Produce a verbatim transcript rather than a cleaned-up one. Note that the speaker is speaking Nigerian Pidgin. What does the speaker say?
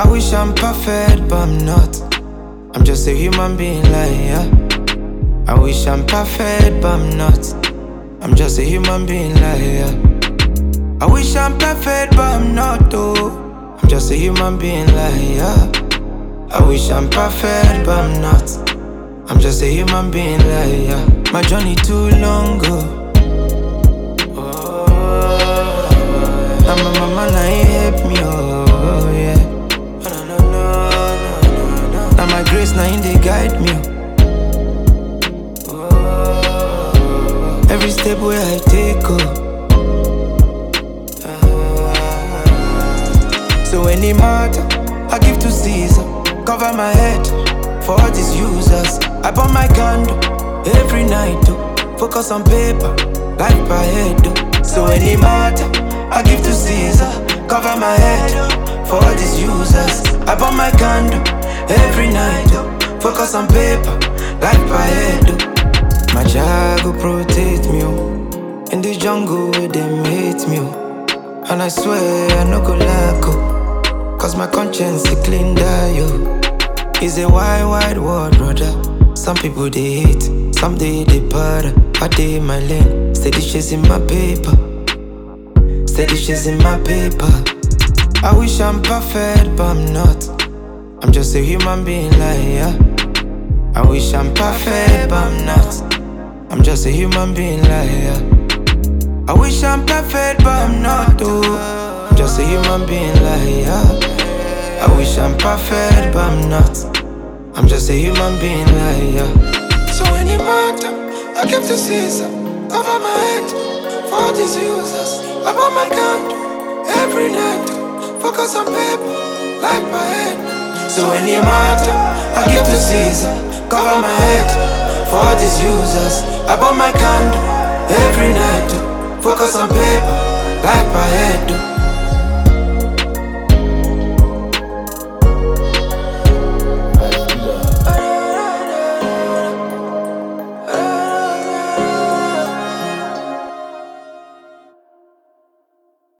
I wish I'm perfect, but I'm not. I'm just a human being like yeah. I wish I'm perfect, but I'm not. I'm just a human being like yeah. I wish I'm perfect, but I'm not though. I'm just a human being like yeah. I wish I'm perfect, but I'm not. I'm just a human being like yeah. My journey too long go. Oh, and my mama now ain't help me oh yeah. Now my grace now in they guide me. Oh, every step where I take oh. So any matter I give to Caesar, cover my head for all these users. I burn my candle every night oh. Focus on paper, life by head oh. So any matter I give to Caesar, cover my head for all these users. I burn my candle every night oh. Focus on paper, life by head oh. My child go protect me oh. In the jungle where them hate me oh. And I swear I no go lack oh. Cause my conscience is clean die yo. It's a wide, wide world, brother. Some people they hate, some they they para. I dey in my lane, steady chasing my paper. Steady chasing my paper. I wish I'm perfect, but I'm not. I'm just a human being like yeah. I wish I'm perfect, but I'm not. I'm just a human being like yeah. I wish I'm perfect, but I'm not though. I'm just a human being like yeah. I wish I'm perfect, but I'm not. I'm just a human being like yeah. So any matter I give to Caesar, cover my head for all these users. I burn my candle every night. Focus on paper, like my head. So any matter I give to Caesar, cover my head for all these users. I burn my candle every night. Focus on paper, like my head.